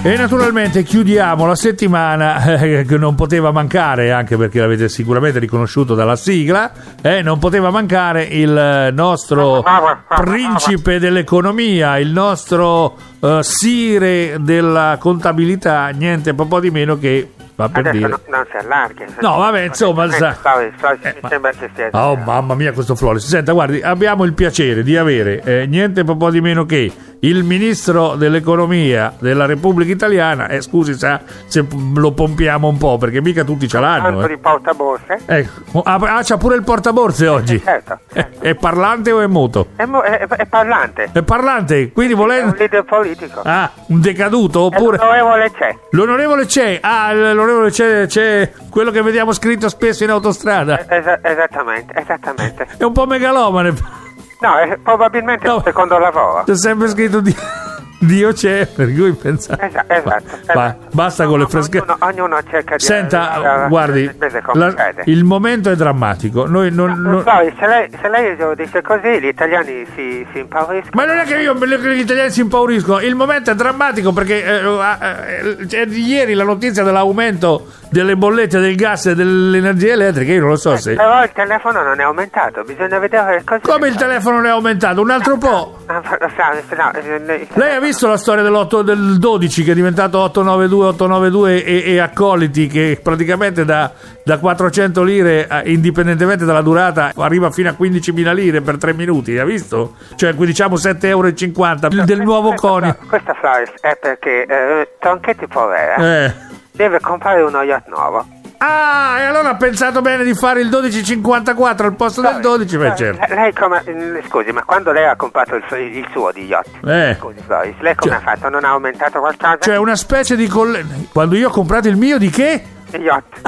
E naturalmente chiudiamo la settimana che non poteva mancare, anche perché l'avete sicuramente riconosciuto dalla sigla, non poteva mancare il nostro principe dell'economia, il nostro sire della contabilità, niente po' di meno che... Adesso dire. Non si allarghi. No, vabbè, insomma... sembra che stia... Oh, mamma mia, questo Floris. Senta, guardi, abbiamo il piacere di avere niente po' di meno che il ministro dell'economia della Repubblica Italiana. Scusi, sa, se lo pompiamo un po', perché mica tutti ce l'hanno. Tanto di portaborse. C'ha pure il portaborse oggi. Certo. È parlante o è muto? È parlante. È parlante, quindi volendo... È un leader politico. Ah, un decaduto, oppure... L'onorevole c'è. L'onorevole c'è. Ah, l'onorevole c'è quello che vediamo scritto spesso in autostrada. Esattamente. È un po' megalomane. No, probabilmente è un secondo lavoro. C'è sempre scritto Dio c'è, per cui pensate. Esatto. Basta con le fresche. Ognuno cerca di... Senta, guardi, il momento è drammatico. Noi non... Se lei lo dice così, gli italiani si impauriscono. Ma non è che gli italiani si impauriscono. Il momento è drammatico perché ieri la notizia dell'aumento delle bollette del gas e dell'energia elettrica, io non lo so se... Però il telefono non è aumentato, bisogna vedere così. Come il telefono non è aumentato? Un altro po'? Lei ha visto la storia del 12 che è diventato 892 e accoliti, che praticamente da 400 lire, indipendentemente dalla durata, arriva fino a 15.000 lire per 3 minuti, ha visto? Cioè, diciamo 7,50 € del nuovo CONI. Questa Floris è perché Tronchetti povera deve comprare uno yacht nuovo. Ah, e allora ha pensato bene di fare il 12,54 al posto del 12, certo. Lei scusi, ma quando lei ha comprato il suo di yacht, scusi Floris, lei come ha fatto? Non ha aumentato qualcosa? Cioè una specie di... Quando io ho comprato il mio di che? Yacht.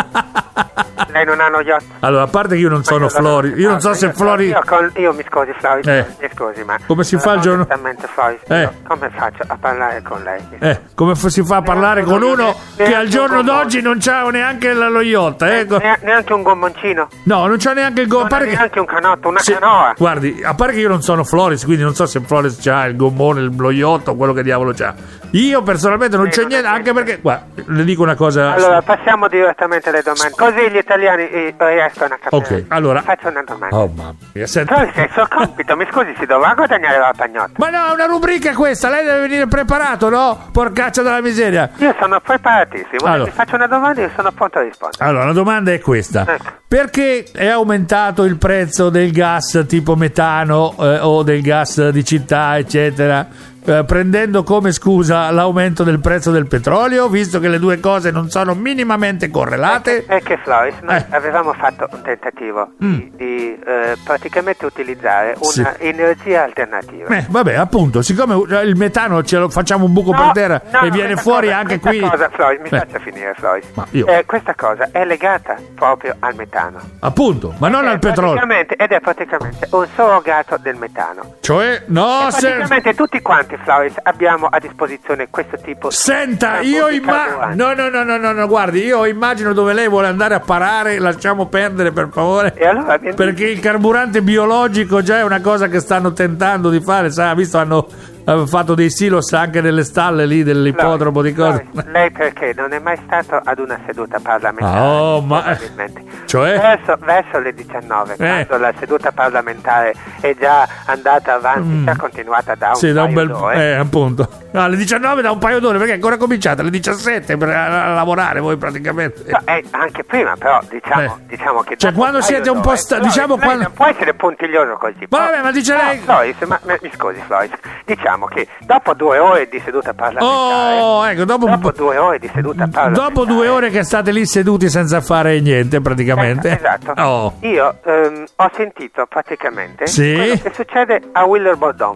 Lei non ha uno yacht? Allora, a parte che io non sono Floris, io non so se Floris... Io mi scusi Floris, mi scusi, ma... Come si fa il giorno... Floris, come faccio a parlare con lei? Come si fa a parlare con uno che al giorno d'oggi non c'ha neanche lo yacht, neanche un gommoncino? No, non c'ha neanche il gommone. Neanche un canotto, una canoa. Guardi, a parte che io non sono Floris, quindi non so se Floris c'ha il gommone, lo yacht o quello che diavolo c'ha. Io personalmente non c'ho niente, anche perché... Guarda, le dico una cosa... Allora, passiamo direttamente alle domande, così gli italiani riescono a capire. Ok, allora... Faccio una domanda. Oh, mamma mia, Floris, è il suo compito, mi scusi, si dovrà guadagnare la pagnotta. Ma no, è una rubrica questa, lei deve venire preparato, no? Porcaccia della miseria. Io sono preparatissimo, allora, ti faccio una domanda e io sono pronto a rispondere. Allora, la domanda è questa. Perché è aumentato il prezzo del gas tipo metano o del gas di città, eccetera? Prendendo come scusa l'aumento del prezzo del petrolio, visto che le due cose non sono minimamente correlate? Perché Floris, noi avevamo fatto un tentativo di praticamente utilizzare una energia alternativa. Vabbè, appunto, siccome il metano ce lo facciamo un buco per terra e viene fuori anche qui... Floris, mi faccia finire, Floris. Questa cosa è legata proprio al metano. Appunto, ma non al petrolio. Ed è praticamente un surrogato del metano. Cioè, no, praticamente tutti quanti, Floris, abbiamo a disposizione questo tipo. Senta, io immagino. No, guardi, io immagino dove lei vuole andare a parare. Lasciamo perdere, per favore. E allora, perché il carburante biologico già è una cosa che stanno tentando di fare. Sa, visto, hanno fatto dei silos anche nelle stalle lì dell'ippodromo di cose. Lei perché non è mai stato ad una seduta parlamentare? Cioè? Verso le 19, quando la seduta parlamentare è già andata avanti, già continuata da un paio d'ore. Appunto. No, alle 19 da un paio d'ore, perché è ancora cominciata alle 17 per lavorare voi praticamente. Anche prima, però diciamo che... Cioè, quando siete un po'... diciamo quando... Non può essere puntiglioso così. Vabbè, ma dice lei... Floris, mi scusi, Floris, diciamo che dopo 2 ore di seduta parlamentare... dopo 2 ore di seduta parlamentare... Dopo 2 ore che state lì seduti senza fare niente, praticamente. Esatto. Io ho sentito praticamente quello che succede a Willer Bordon.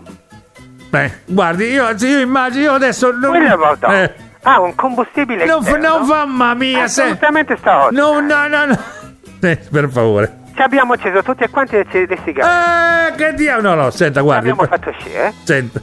Guardi, io immagino adesso... Willer Bordon ha un combustibile non mamma mia, assolutamente straordinario. No. Per favore. Ci abbiamo acceso tutti quanti le sigarette. Che diavolo? No, senta, guardi. Abbiamo fatto uscire. Senta.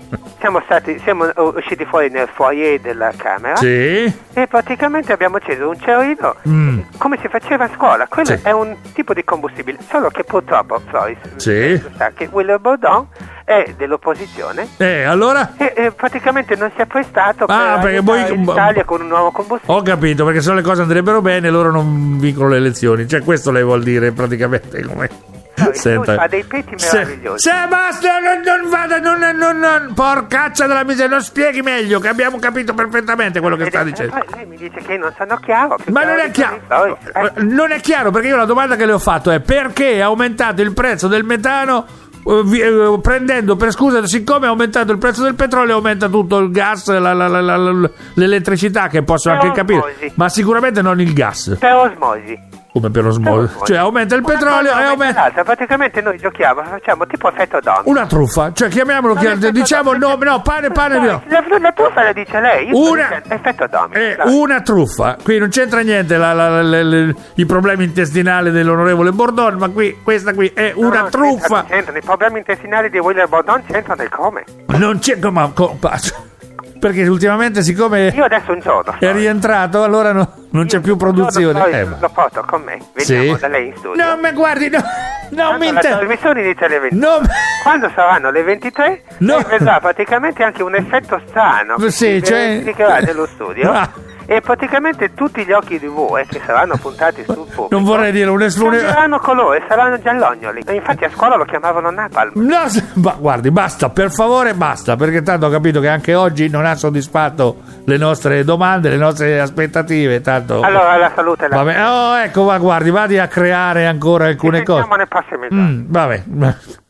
Siamo usciti fuori nel foyer della camera. Sì. E praticamente abbiamo acceso un cerino come si faceva a scuola. Quello è un tipo di combustibile, solo che purtroppo, Floris, sa che Willer Bordon è dell'opposizione. Allora? E praticamente non si è prestato perché voi l'Italia con un nuovo combustibile. Ho capito, perché se le cose andrebbero bene loro non vincono le elezioni. Cioè questo lei vuol dire praticamente come... Senta. Ha dei peti meravigliosi. Basta, non vada, non porcaccia della miseria, non spieghi meglio, che abbiamo capito perfettamente quello che sta dicendo. Lei mi dice che non sono chiaro. Ma non è chiaro. Non è chiaro, perché io la domanda che le ho fatto è: perché è aumentato il prezzo del metano? Prendendo per scusa, siccome è aumentato il prezzo del petrolio, aumenta tutto il gas, l'elettricità, che posso anche capire, ma sicuramente non il gas. Per osmosi. Come per osmosi? Cioè aumenta il petrolio e aumenta. Praticamente noi giochiamo, facciamo tipo effetto domino. Una truffa, cioè chiamiamolo, diciamo no, pane no. La truffa la dice lei. Effetto domino. Una truffa. Qui non c'entra niente i problemi intestinali dell'onorevole Bordon, ma questa qui è una truffa. I problemi intestinali di William Bordon c'entrano nel come. Non c'è perché ultimamente, siccome io adesso un giorno è rientrato, allora non c'è più produzione. Lo porto con me, veniamo da lei in studio. No, ma guardi, non mi interessa. La trasmissione inizia alle 23. Quando saranno le 23 vedrà praticamente anche un effetto strano che si verificherà nello studio. E praticamente tutti gli occhi di voi che saranno puntati sul pubblico non vorrei dire cambieranno colore, saranno giallognoli. E infatti a scuola lo chiamavano napalm. Guardi, basta, per favore, basta, perché tanto ho capito che anche oggi non ha soddisfatto le nostre domande, le nostre aspettative. Tanto allora la salute vabbè. Ecco, guardi, vadi a creare ancora alcune cose. Nel prossimo giorno. Vabbè.